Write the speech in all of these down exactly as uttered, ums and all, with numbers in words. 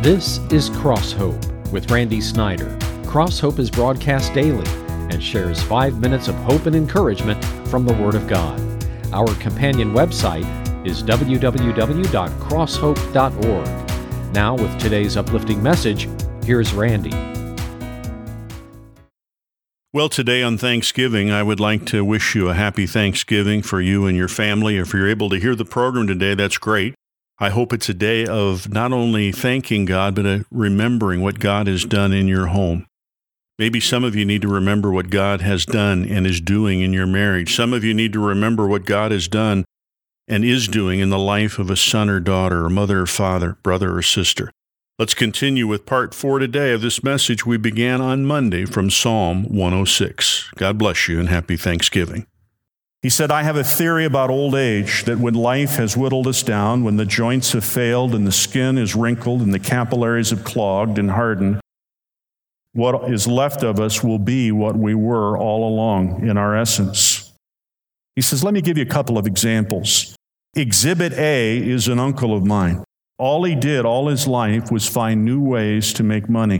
This is Cross Hope with Randy Snyder. Cross Hope is broadcast daily and shares five minutes of hope and encouragement from the Word of God. Our companion website is w w w dot cross hope dot org. Now, with today's uplifting message, here's Randy. Well, today on Thanksgiving, I would like to wish you a happy Thanksgiving for you and your family. If you're able to hear the program today, that's great. I hope it's a day of not only thanking God, but a remembering what God has done in your home. Maybe some of you need to remember what God has done and is doing in your marriage. Some of you need to remember what God has done and is doing in the life of a son or daughter, or mother or father, brother or sister. Let's continue with part four today of this message we began on Monday from Psalm one oh six. God bless you and happy Thanksgiving. He said, I have a theory about old age, that when life has whittled us down, when the joints have failed and the skin is wrinkled and the capillaries have clogged and hardened, what is left of us will be what we were all along in our essence. He says, let me give you a couple of examples. Exhibit A is an uncle of mine. All he did all his life was find new ways to make money.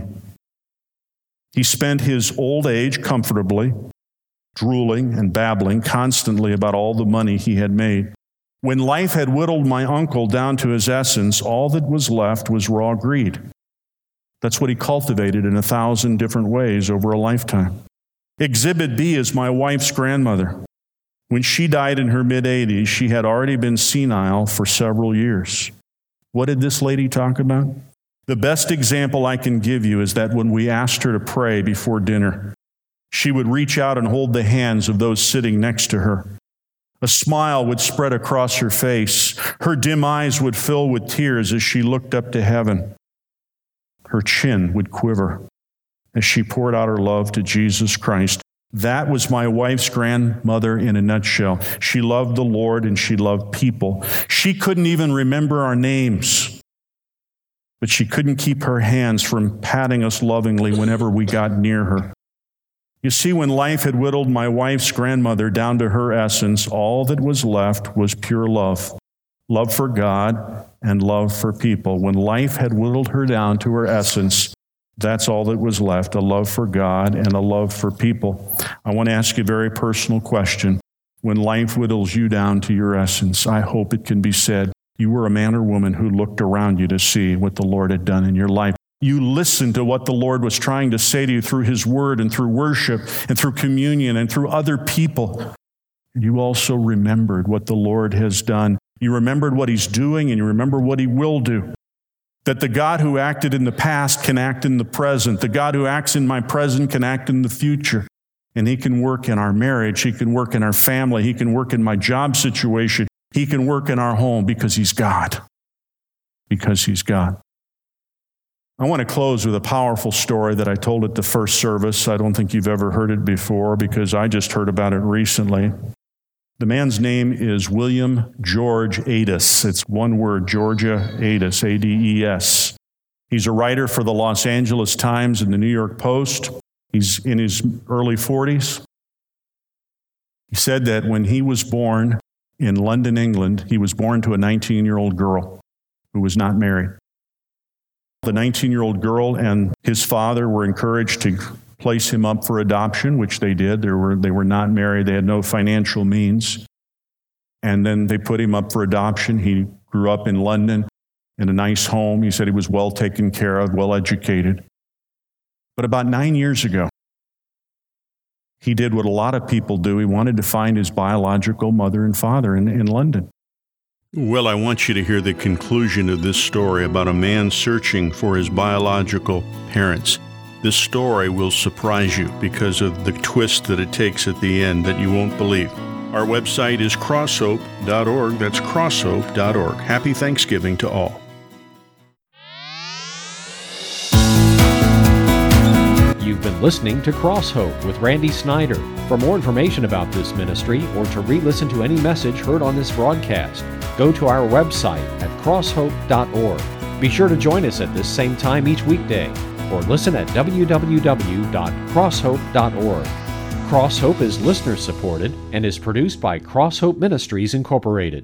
He spent his old age comfortably, drooling and babbling constantly about all the money he had made. When life had whittled my uncle down to his essence, all that was left was raw greed. That's what he cultivated in a thousand different ways over a lifetime. Exhibit B is my wife's grandmother. When she died in her mid-eighties, she had already been senile for several years. What did this lady talk about? The best example I can give you is that when we asked her to pray before dinner, she would reach out and hold the hands of those sitting next to her. A smile would spread across her face. Her dim eyes would fill with tears as she looked up to heaven. Her chin would quiver as she poured out her love to Jesus Christ. That was my wife's grandmother in a nutshell. She loved the Lord and she loved people. She couldn't even remember our names, but she couldn't keep her hands from patting us lovingly whenever we got near her. You see, when life had whittled my wife's grandmother down to her essence, all that was left was pure love. Love for God and love for people. When life had whittled her down to her essence, that's all that was left, a love for God and a love for people. I want to ask you a very personal question. When life whittles you down to your essence, I hope it can be said, you were a man or woman who looked around you to see what the Lord had done in your life. You listened to what the Lord was trying to say to you through His Word and through worship and through communion and through other people. You also remembered what the Lord has done. You remembered what He's doing and you remember what He will do. That the God who acted in the past can act in the present. The God who acts in my present can act in the future. And He can work in our marriage. He can work in our family. He can work in my job situation. He can work in our home because He's God. Because He's God. I want to close with a powerful story that I told at the first service. I don't think you've ever heard it before because I just heard about it recently. The man's name is William George Ades. It's one word, Georgia Ades, A D E S. He's a writer for the Los Angeles Times and the New York Post. He's in his early forties. He said that when he was born in London, England, he was born to a nineteen-year-old girl who was not married. The nineteen-year-old girl and his father were encouraged to place him up for adoption, which they did. They were, they were not married. They had no financial means. And then they put him up for adoption. He grew up in London in a nice home. He said he was well taken care of, well educated. But about nine years ago, he did what a lot of people do. He wanted to find his biological mother and father in, in London. Well, I want you to hear the conclusion of this story about a man searching for his biological parents. This story will surprise you because of the twist that it takes at the end that you won't believe. Our website is cross hope dot org. That's cross hope dot org. Happy Thanksgiving to all. You've been listening to Cross Hope with Randy Snyder. For more information about this ministry or to re-listen to any message heard on this broadcast, go to our website at cross hope dot org. Be sure to join us at this same time each weekday or listen at w w w dot cross hope dot org. Cross Hope is listener supported and is produced by Cross Hope Ministries Incorporated.